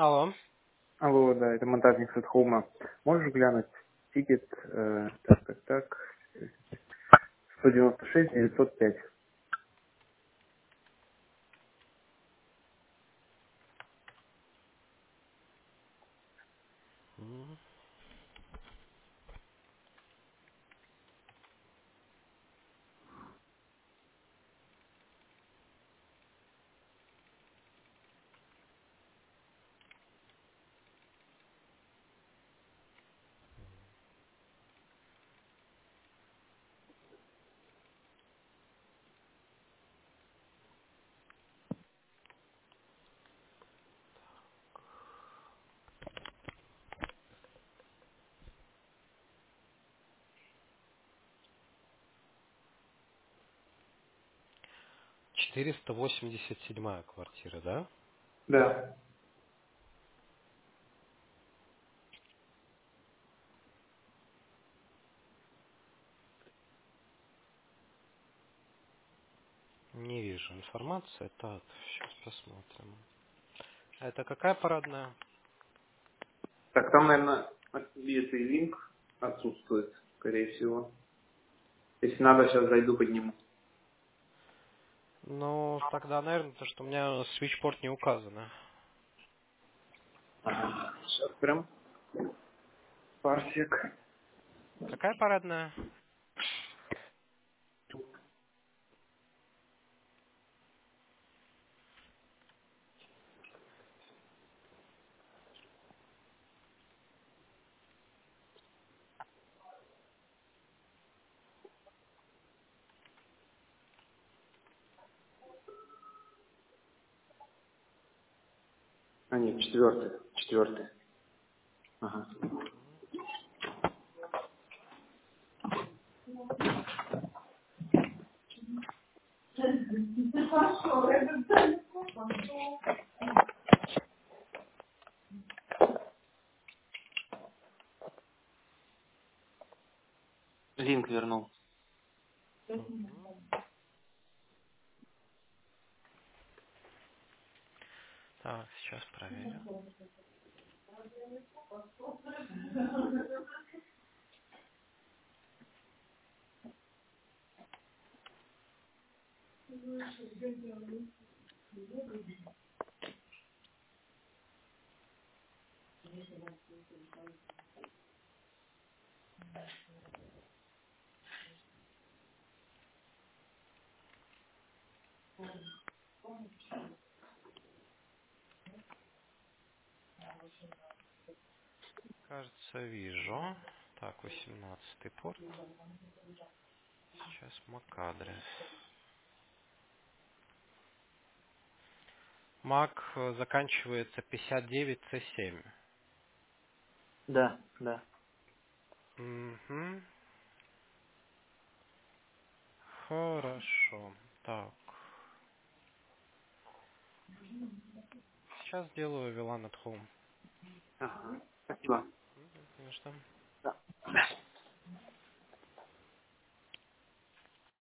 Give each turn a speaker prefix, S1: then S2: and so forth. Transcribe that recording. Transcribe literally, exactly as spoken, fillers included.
S1: Алло.
S2: Алло, да, это монтажник Сетхоума. Можешь глянуть тикет, э, так, так, так, сто девяносто шесть девятьсот пять.
S1: М, четыреста восемьдесят седьмая квартира, да?
S2: Да.
S1: Не вижу информации. Так, сейчас посмотрим. А это какая парадная?
S2: Так, там, наверное, ответный линк отсутствует, скорее всего. Если надо, сейчас зайду, подниму.
S1: Ну, тогда, наверное, то, что у меня свитчпорт не указано.
S2: Ага. Сейчас прям парсик.
S1: Какая парадная?
S2: А, нет, четвертый. Четвертый. Ага. Линк вернул.
S1: Мгм. Так, сейчас проверю. Кажется, вижу. Так, восемнадцатый порт. Сейчас MAC-адрес. MAC э, заканчивается пятьдесят девять си семь.
S2: Да, да.
S1: Угу. Хорошо. Так. Сейчас сделаю ви лан at home.
S2: Ага. Спасибо.
S1: Мгм, конечно.
S2: Да.